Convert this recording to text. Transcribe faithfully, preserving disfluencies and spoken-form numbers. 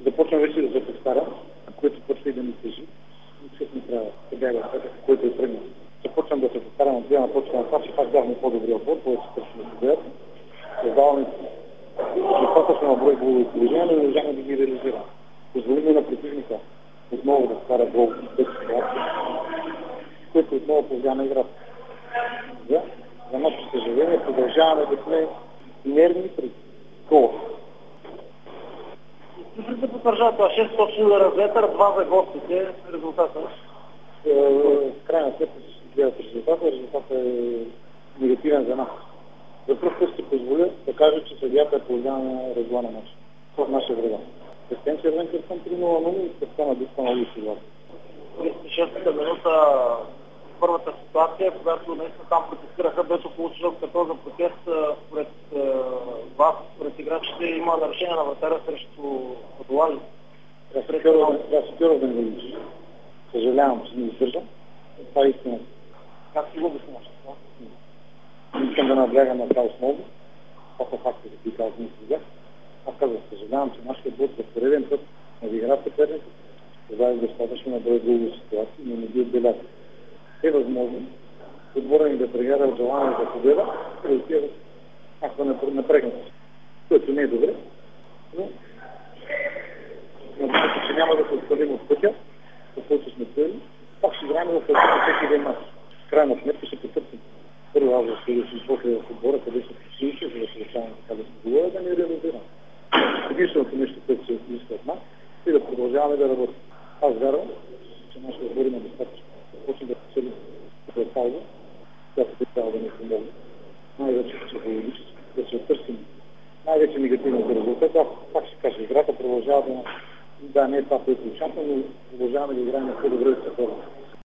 Започвам вече да се повтарям, което почва и да ми тежи. Нищо не трябва да бяга, който е тръгнал. Започвам да се повтарям от гледна точка на това, че пак бяхме по-добрия отбор, повече търсим да победят. Създаваме достатъчно на брой голови положения, но не можахме да ги реализираме. Позволихме на противника отново да вкара гол в тези ситуации, което отново повлияна играта. За, за нашето съжаление продължаваме да сме нервни пред гола. Цифрите потвърждават това шест удара в ветър, два за гостите, резултата. В крайна сметка се гледат резултата, резултата е негативен за нас. За пръв път ще позволя да кажа, че съдията е повлияна на регла на матча. В нашия вреда. Пестен червен картон три нула нула и пестена диска на улица Влад. тридесет и шеста минута първата ситуация, когато наистина там протестираха, беше получил като за протест според вас, според играчите, има нарушение на вратаря срещу Подолази. Трябва се втора да не го личиш. Съжалявам, че не издържам. Това е истина. Как си го обясняваш? Искам да наблягам на това основно. Това са факти, за които аз не следях. Аз казвам, съжалявам, че нашия бот за пореден път надигра съперника. Това е достатъчно на брой други ситуации, но не ги отбелязва. Е възможно отбора ни да прегара от желание за победа и да отива ако напрегнат. Което не е добре, но надявам, че няма да се отхвърлим от пътя, по който сме цели. Пак ще играем в пътя на всеки един мач. В крайна сметка ще потърсим. Първо аз да следващи после в отбора, къде са посилите, за да получаваме така да се говоря, да не реализирам. Единственото нещо, което се иска от нас, е да продължаваме да работим. Аз вярвам, че нашите отбори има достатъчно. Почне да поцелим в пауза, която би трябва да ни помогне. Най-вече психологически, да се отърсим най-вече негативните резултати. Аз пак ще кажа, играта продължава да, да не е това, което очаквам, но продължаваме да играем на по-добре от съперника.